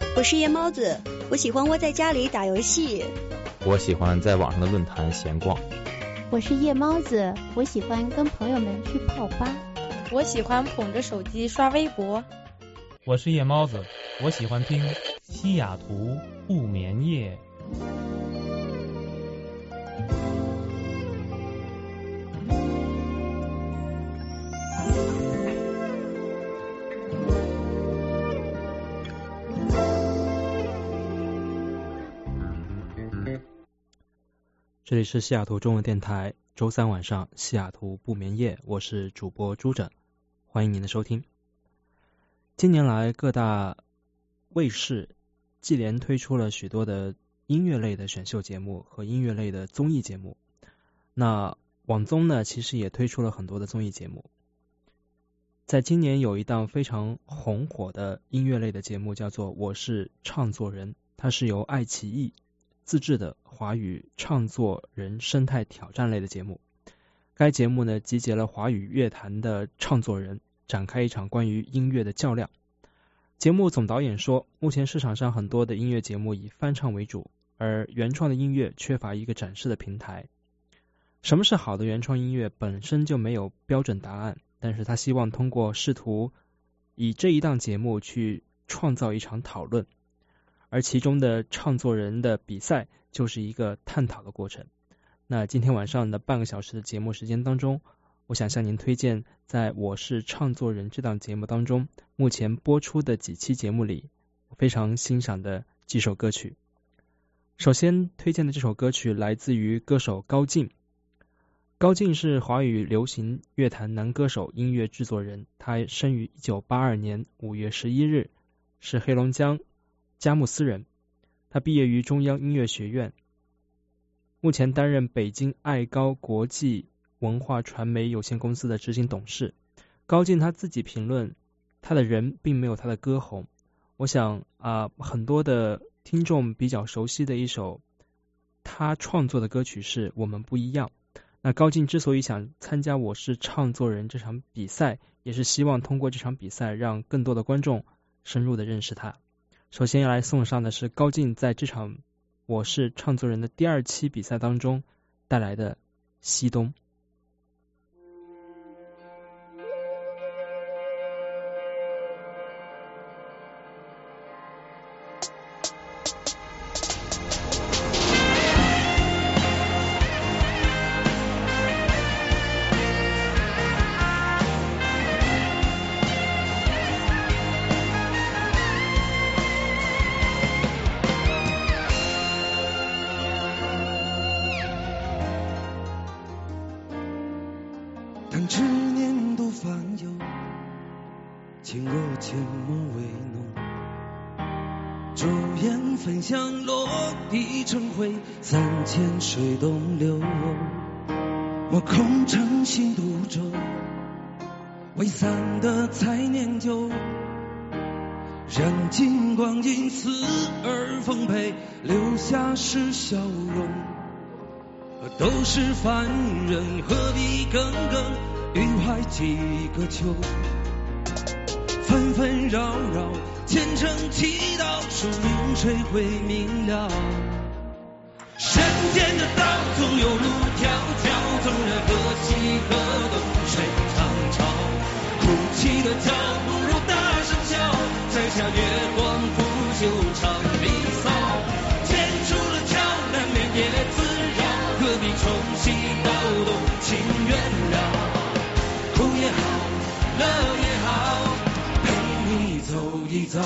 我是夜猫子，我喜欢窝在家里打游戏。 我喜欢在网上的论坛闲逛。 我是夜猫子，我喜欢跟朋友们去泡吧。 我喜欢捧着手机刷微博。 我是夜猫子，我喜欢听西雅图不眠夜。 这里是西雅图中文电台，周三晚上西雅图不眠夜，我是主播朱枕，欢迎您的收听。近年来各大卫视接连推出了许多的音乐类的选秀节目和音乐类的综艺节目，那网综呢其实也推出了很多的综艺节目。在今年有一档非常红火的音乐类的节目叫做我是唱作人，它是由爱奇艺自制的华语唱作人生态挑战类的节目。该节目呢集结了华语乐坛的唱作人，展开一场关于音乐的较量。节目总导演说，目前市场上很多的音乐节目以翻唱为主，而原创的音乐缺乏一个展示的平台。什么是好的原创音乐本身就没有标准答案，但是他希望通过试图以这一档节目去创造一场讨论，而其中的唱作人的比赛就是一个探讨的过程。那今天晚上的半个小时的节目时间当中，我想向您推荐在我是唱作人这档节目当中目前播出的几期节目里我非常欣赏的几首歌曲。首先推荐的这首歌曲来自于歌手高进。高进是华语流行乐坛男歌手、音乐制作人，他生于1982年5月11日，是黑龙江佳木斯人。他毕业于中央音乐学院，目前担任北京爱高国际文化传媒有限公司的执行董事。高进他自己评论，他的人并没有他的歌红。我想很多的听众比较熟悉的一首他创作的歌曲是我们不一样。那高进之所以想参加我是唱作人这场比赛，也是希望通过这场比赛让更多的观众深入的认识他。首先要来送上的是高进在这场我是唱作人的第2期比赛当中带来的西东。 当执念都泛游，情若阡陌为浓，烛焰焚香，落地成灰，3000水东流。我空城心独舟，未散的才念旧，燃尽光阴，死而奉陪，留下是笑容。都是凡人，何必耿耿于怀几个秋？纷纷扰扰，虔诚祈祷，树影谁会明了？人间的道总有路迢迢，纵然何西何东，谁长潮？哭泣的脚不如大声笑，摘下月光拂袖长离骚，剪出了桥，难免也自扰，何必重新刀动情缘了？苦也好，乐也好，陪你走一遭。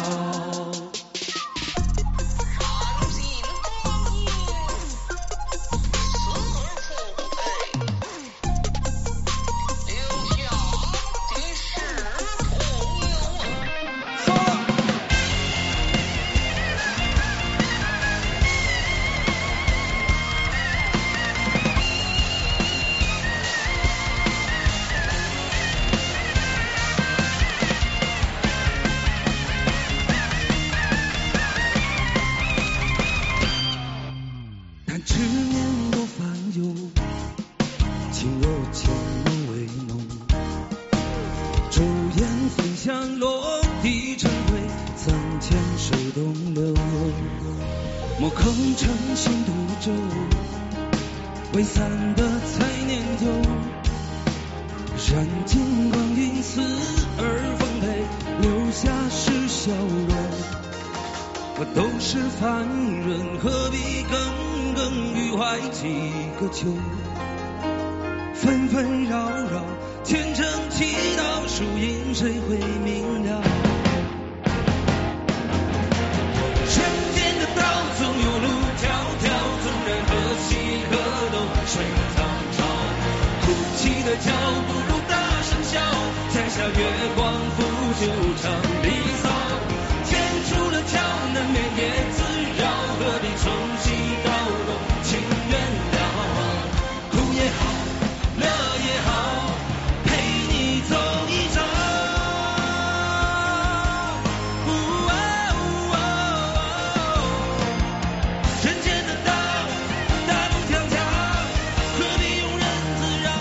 手动的我，莫空成心独舟，未散的才念旧，燃尽光阴似而丰沛，留下是笑容。我都是凡人，何必耿耿于怀几个秋？纷纷扰扰，虔诚祈祷，输赢谁会明了？人间的道总有路迢迢，纵然何喜何动，水苍苍。哭泣的脚不如大声笑，摘下月光拂旧长离骚。天出了窍，难免也自扰，何必重启刀动，情愿了。苦也好，乐也好，陪你走一遭。人间的道，大路迢迢，何必庸人自扰？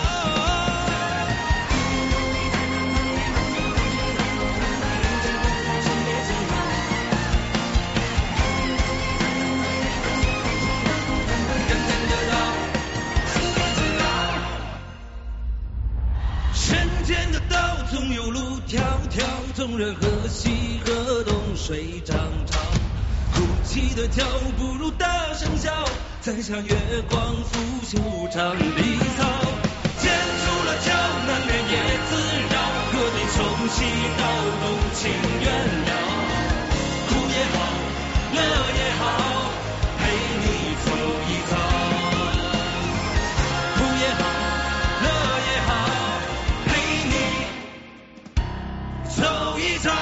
人间的道总有路迢迢，纵然何喜何动，水涨潮。哭泣的脚不如大声笑，摘下月光拂袖长离骚。剑出了鞘，难免也自扰，何必重启刀动，情愿了。苦也好，乐也好，陪你走一遭。苦也好，乐也好，陪你走一遭。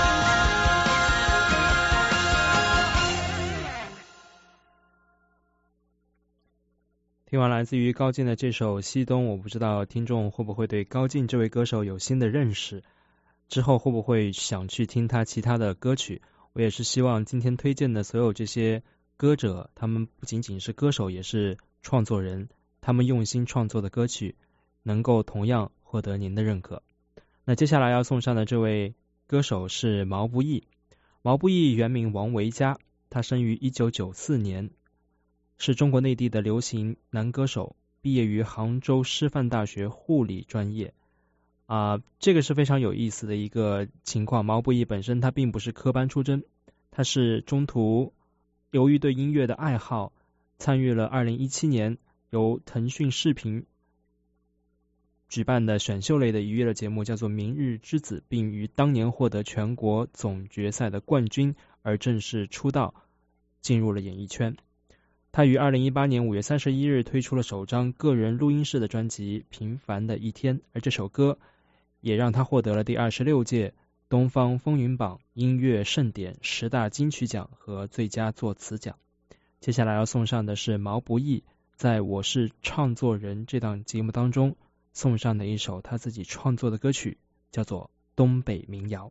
听完来自于高进的这首《西东》，我不知道听众会不会对高进这位歌手有新的认识，之后会不会想去听他其他的歌曲。我也是希望今天推荐的所有这些歌者，他们不仅仅是歌手，也是创作人，他们用心创作的歌曲能够同样获得您的认可。那接下来要送上的这位歌手是毛不易。毛不易原名王维佳，他生于1994年，是中国内地的流行男歌手，毕业于杭州师范大学护理专业。这个是非常有意思的一个情况。毛不易本身他并不是科班出身，他是中途由于对音乐的爱好，参与了2017年由腾讯视频举办的选秀类的娱乐节目，叫做《明日之子》，并于当年获得全国总决赛的冠军，而正式出道，进入了演艺圈。他于2018年5月31日推出了首张个人录音室的专辑《平凡的一天》，而这首歌也让他获得了第26届东方风云榜音乐盛典10大金曲奖和最佳作词奖。接下来要送上的是毛不易在我是创作人这档节目当中送上的一首他自己创作的歌曲，叫做《东北民谣》。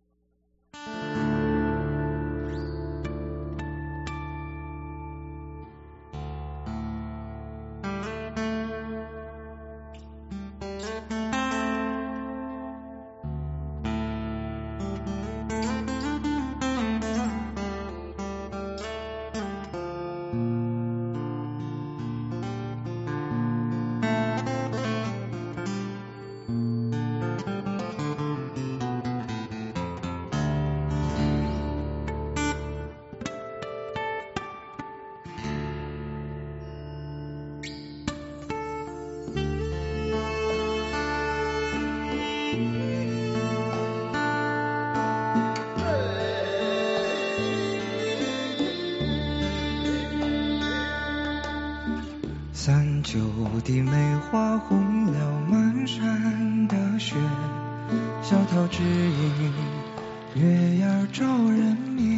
三九的梅花红了满山的雪，小桃枝影月牙照人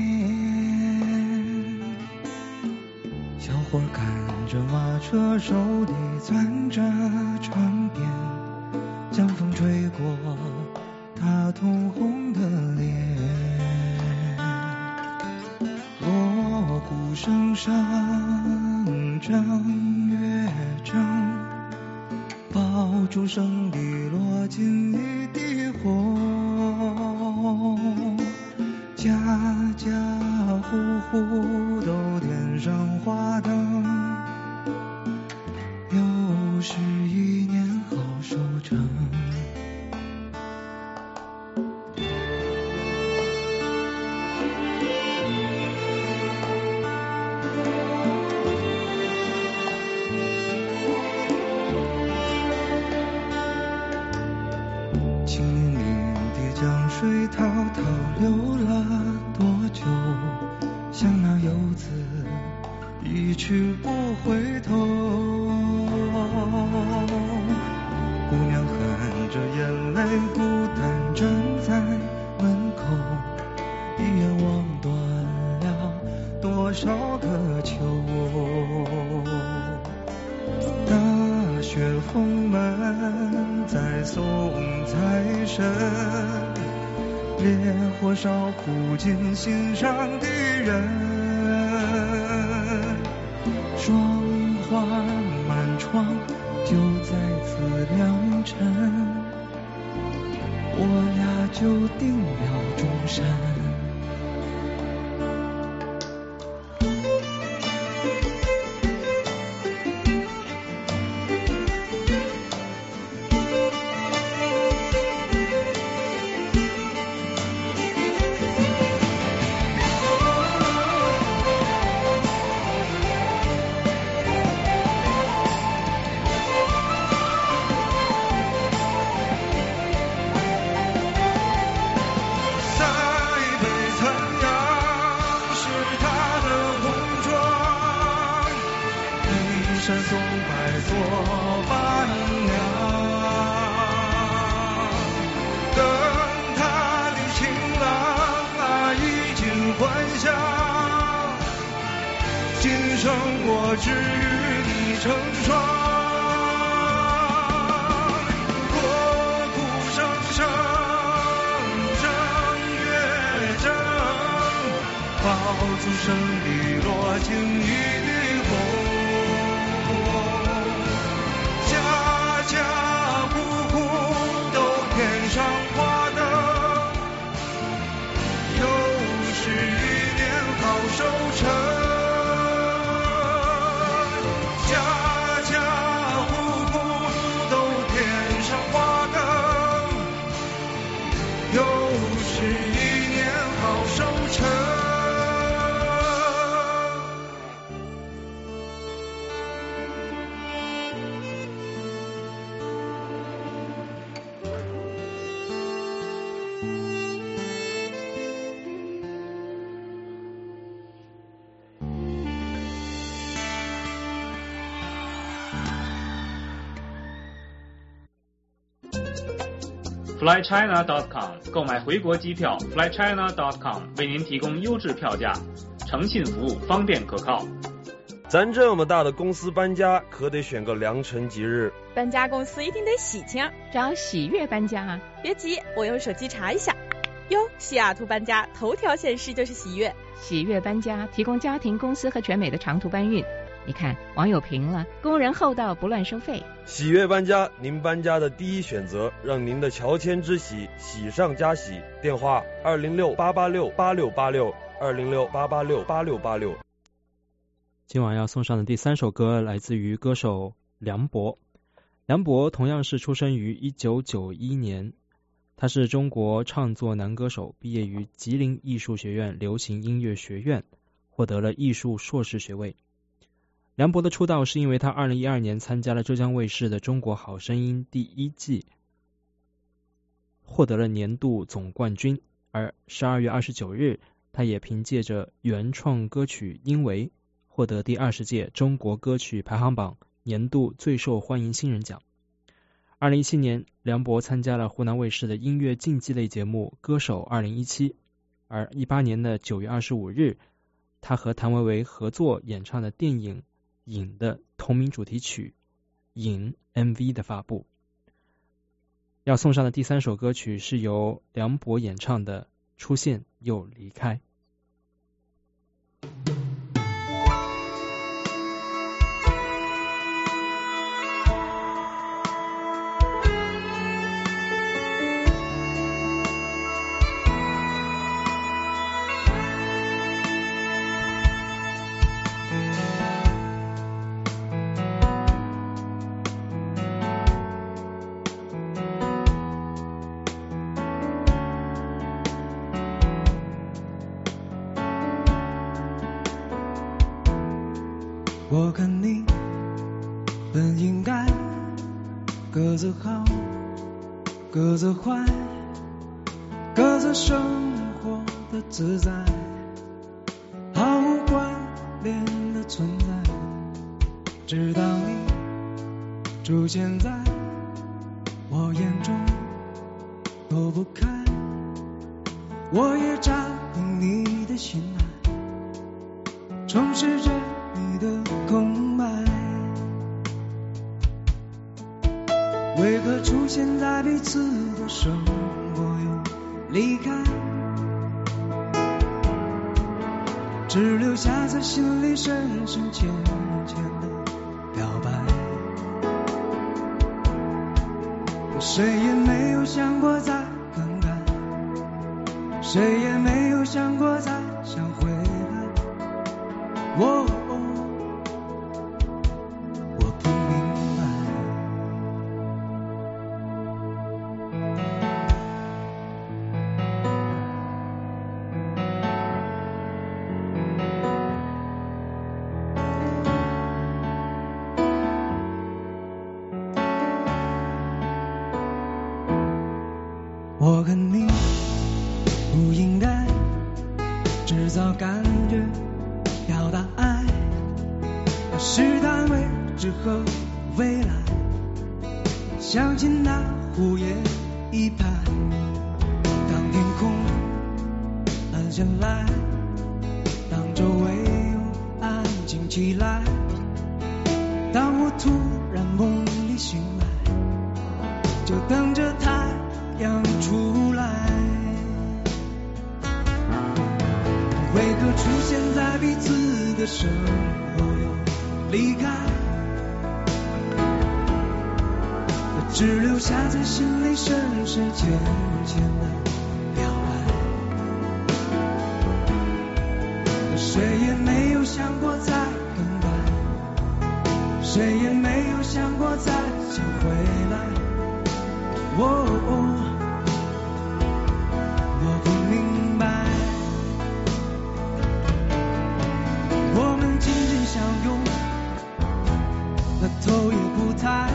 面。小伙赶着马车，手里攥着船边，江风吹过他通红的脸。锣鼓声上正月正，爆竹声里落进一地红，家家户都点上花灯，又是一年好收成。清明的江水滔滔流了多久，像那游子一去不回头。姑娘含着眼泪孤单站在门口，一眼望断了多少个秋。大雪封门再送财神，烈火烧苦尽心上的人，霜花满窗就在此良辰，我俩就定了终身。山送百座伴娘，等他的情郎衣锦还乡，今生我只与你成双。锣鼓声声正月正，爆竹声里落尽一缕红。家户户都添上花灯，又是一年好收成。家户户都添上花灯，又是一年好收成。 FlyChina.com 购买回国机票 ，FlyChina.com 为您提供优质票价，诚信服务，方便可靠。 咱这么大的公司搬家，可得选个良辰吉日。 搬家公司一定得喜庆， 找喜悦搬家啊！ 别急，我用手机查一下。哟，西雅图搬家头条显示就是喜悦。 喜悦搬家提供家庭、公司和全美的长途搬运。你看，网友评了，工人厚道，不乱收费。 喜悦搬家，您搬家的第一选择，让您的乔迁之喜喜上加喜。电话206-886-8686，206-886-8686。 今晚要送上的第三首歌来自于歌手梁博。梁博同样是出生于1991年，他是中国唱作男歌手，毕业于吉林艺术学院流行音乐学院，获得了艺术硕士学位。梁博的出道是因为他2012年参加了浙江卫视的《中国好声音》第1季，获得了年度总冠军。而12月29日，他也凭借着原创歌曲《因为》获得第20届中国歌曲排行榜年度最受欢迎新人奖。2017年，梁博参加了湖南卫视的音乐竞技类节目《歌手2017》，而18年的9月25日，他和谭维维合作演唱的电影《影》的同名主题曲《影》MV 的发布。要送上的第三首歌曲是由梁博演唱的《出现又离开》。 我跟你本应该各自好，各自坏，各自生活的自在，毫无关联的存在，直到你出现在我眼中躲不开，我也占领你的心爱，充实着你的空白，为何出现在彼此的生活又离开，只留下在心里深深浅浅的表白，谁也没有想过再更改，谁也没有想过再想回来，我不明白。我跟你不应该制造感觉，表达爱，是单位之后未来，相信那胡言一拍，当天空暗下来，当周围又安静起来，当我突然梦里醒来，就等着太阳出来，为何出现在彼此的生活又离开，只留下在心里深深浅浅的表白，谁也没有想过再更改，谁也没有想过再想回来，我不明白，我们紧紧相拥，那头也不抬，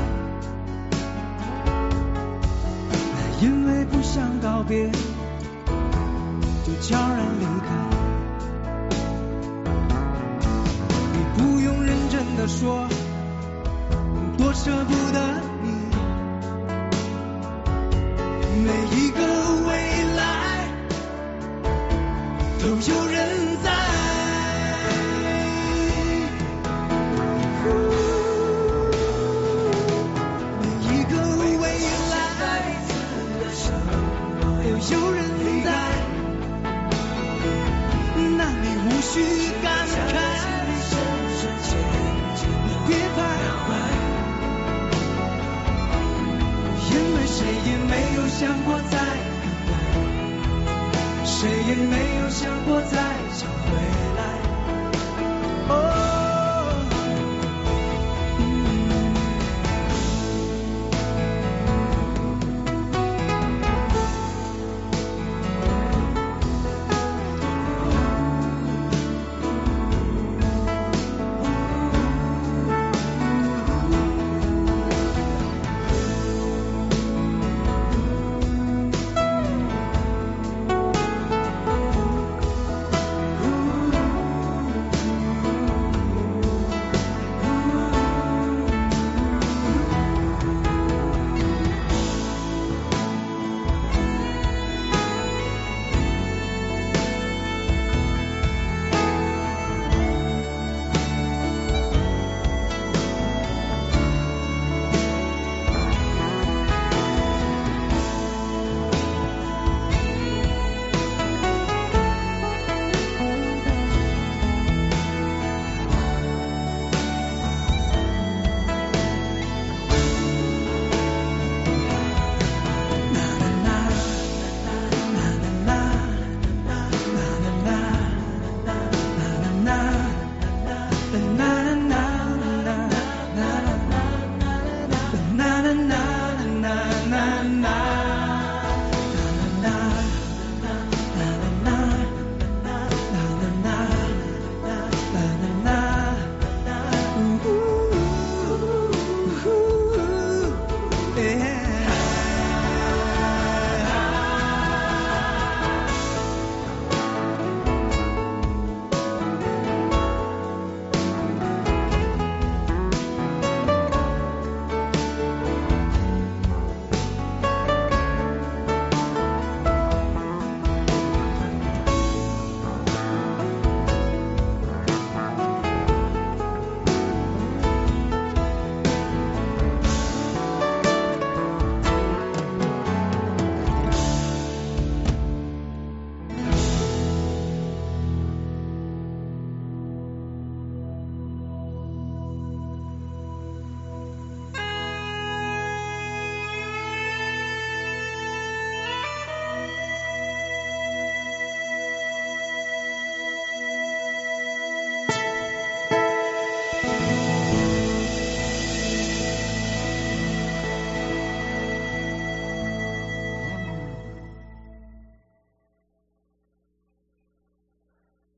因为不想告别，就悄然离开，你不用认真的说，多舍不得你，每一个未来都有人在，每一个未来都有人在，那你无需感慨，别徘徊，因为谁也没有想过再更改，谁也没有想过再想回来，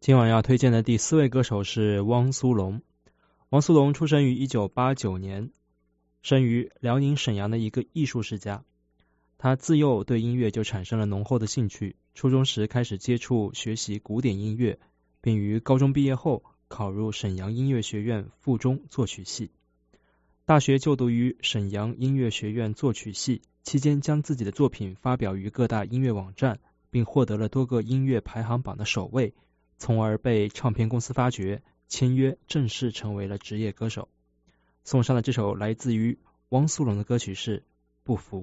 今晚要推荐的第4位歌手是汪苏泷。汪苏泷出生于1989年，生于辽宁沈阳的一个艺术世家。他自幼对音乐就产生了浓厚的兴趣，初中时开始接触学习古典音乐，并于高中毕业后考入沈阳音乐学院附中作曲系。大学就读于沈阳音乐学院作曲系，期间将自己的作品发表于各大音乐网站，并获得了多个音乐排行榜的首位，从而被唱片公司发掘，签约，正式成为了职业歌手。送上的这首来自于汪苏泷的歌曲是《不服》。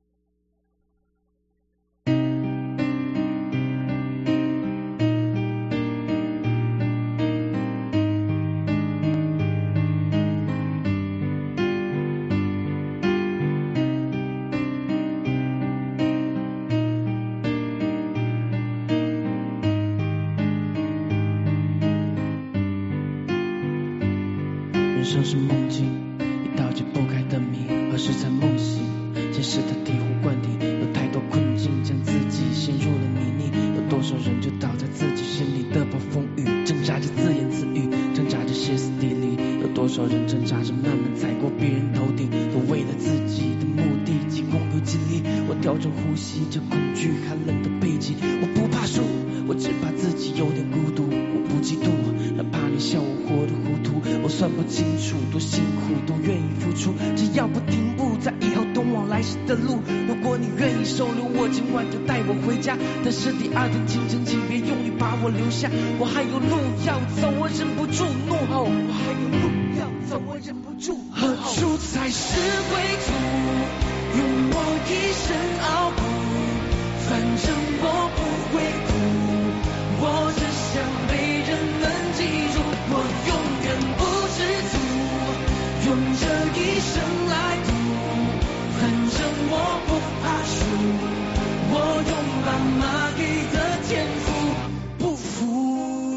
人生是梦境，一道解不开的谜，何时才梦醒？现实的醍醐灌顶，有太多困境将自己陷入了泥泞，有多少人就倒在自己心里的暴风雨，挣扎着自言自语，挣扎着歇斯底里，有多少人挣扎着慢慢踩过别人头顶，都为了自己的目的急功又尽力。我调整呼吸着恐惧寒冷的背脊，我不怕输，我只怕自己有点孤独，我不嫉妒，哪怕你笑我活得糊涂，我算不清楚多辛苦都愿意付出，只要不停步在以后通往来时的路。如果你愿意收留我，今晚就带我回家，但是第二天清晨请别用力把我留下，我还有路要走，我忍不住怒吼，我还有路要走，我忍不住何处才是归途，用我一生熬过，反正我不会哭，我只想被人们记住，我永远不知足，用这一生来赌，反正我不怕输，我用爸妈给的天赋不服。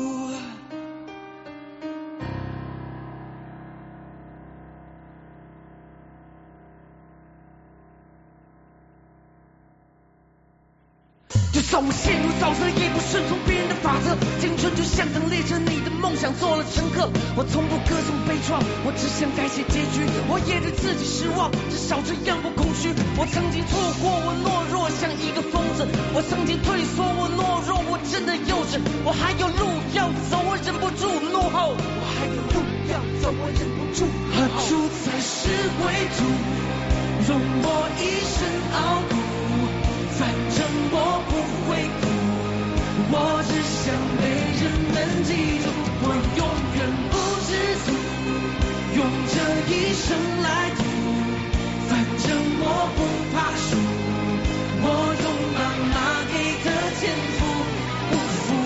就算我陷入沼泽，也不顺从别人的法则。青春就像张列车，你的梦想做了乘客。我从不歌颂悲怆，我只想改写结局。我也对自己失望，至少这样不空虚。我曾经错过，我懦弱像一个疯子。我曾经退缩，我懦弱，我真的幼稚。我还有路要走，我忍不住怒吼。我还有路要走，我忍不住。何处才是归途？容我一生熬过。反正我不会哭，我只想被人们记住，我永远不知足，用这一生来赌，反正我不怕输，我用妈妈给的天赋不服。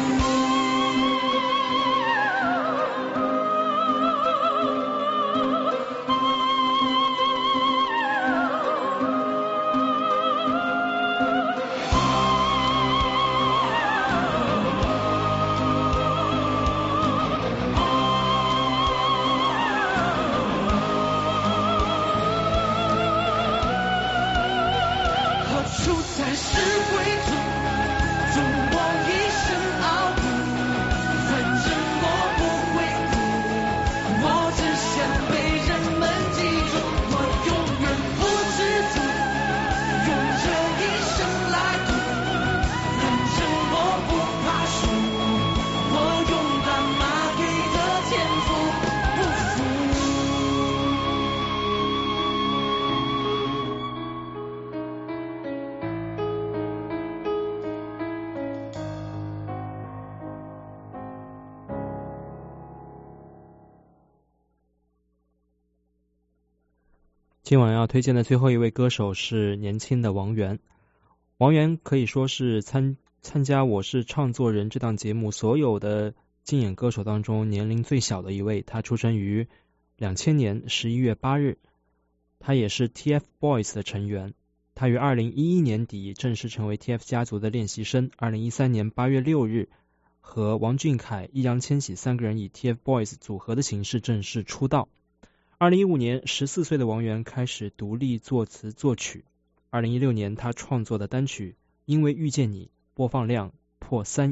今晚要推荐的最后一位歌手是年轻的王源。王源可以说是参加《我是唱作人》这档节目所有的竞演歌手当中年龄最小的一位。他出生于2000年11月8日，他也是 TFBOYS 的成员。他于2011年底正式成为 TF 家族的练习生。2013年8月6日，和王俊凯、易烊千玺3个人以 TFBOYS 组合的形式正式出道。2015年14岁的王源开始独立作词作曲。2016年他创作的单曲《因为遇见你》播放量破3亿，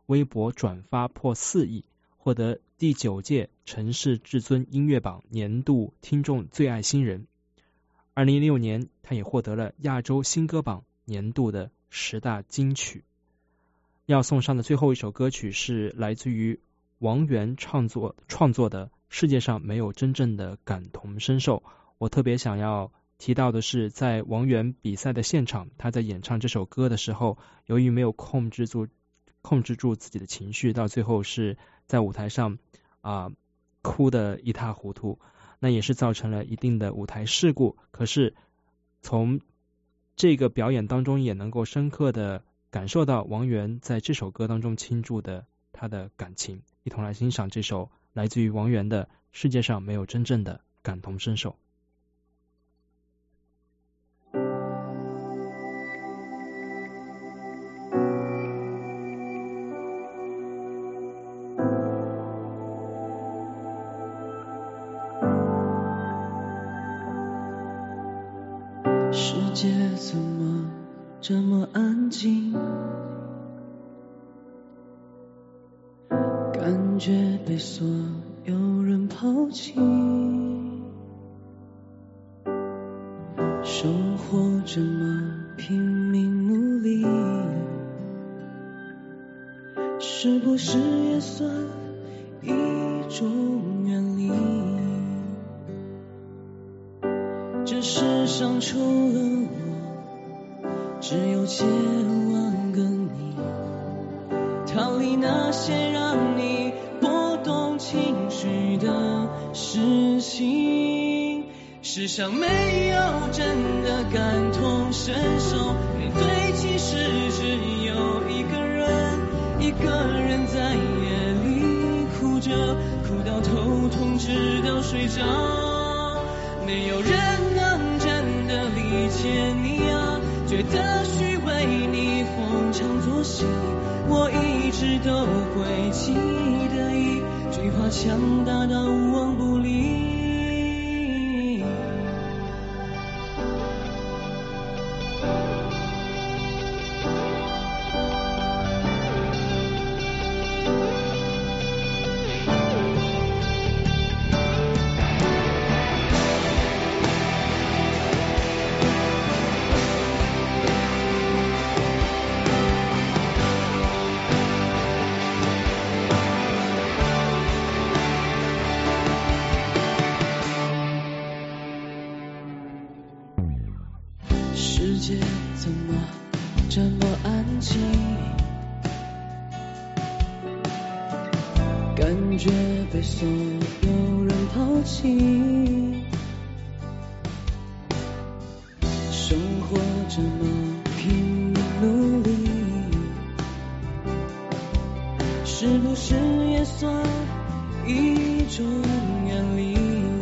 微博转发破4亿，获得第9届城市至尊音乐榜年度听众最爱新人。2016年，他也获得了亚洲新歌榜年度的10大金曲。要送上的最后一首歌曲是来自于王源创作的《世界上没有真正的感同身受》。我特别想要提到的是，在王源比赛的现场，他在演唱这首歌的时候，由于没有控制住自己的情绪，到最后是在舞台上哭得一塌糊涂，那也是造成了一定的舞台事故。可是从这个表演当中也能够深刻的感受到王源在这首歌当中倾注的他的感情。一同来欣赏这首来自于王源的《世界上没有真正的感同身受》。 世界怎么这么安静，感觉被所有人抛弃，生活这么拼命努力，是不是也算一种远离？这世上除了我，只有千万个你，逃离那些让你波动情绪的事情。世上没有真的感同身受，面对其实只有一个人在夜里哭着，哭到头痛直到睡着。没有人能真的理解你啊，觉得虚伪你逢场作戏，我一直都会记得一句话，强大到无往不利。世界怎么这么安静，感觉被所有人抛弃，生活这么拼命努力，是不是也算一种远离？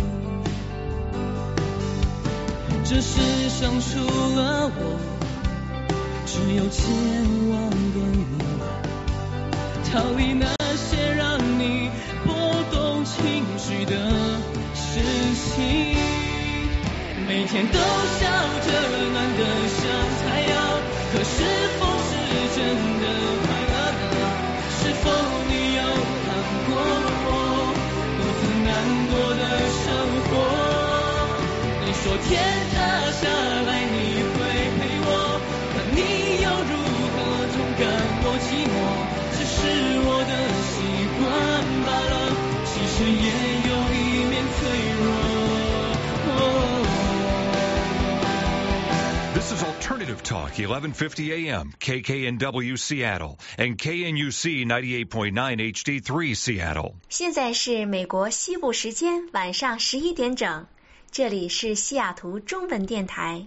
这世上除了我，只有千万个你，逃离那些让你波动情绪的事情。每天都笑着暖得像太阳，可是否是真的快乐呢？是否你有看过我独自难过的生活？你说天塌下来你会陪我，可你又如何总感我寂寞？只是我的习惯罢了，其实也有一面脆弱。 This is Alternative Talk, 1150 AM, KKNW Seattle, and KNUC 98.9 HD3 Seattle. 现在是美国西部时间晚上11点整，这里是西雅图中文电台。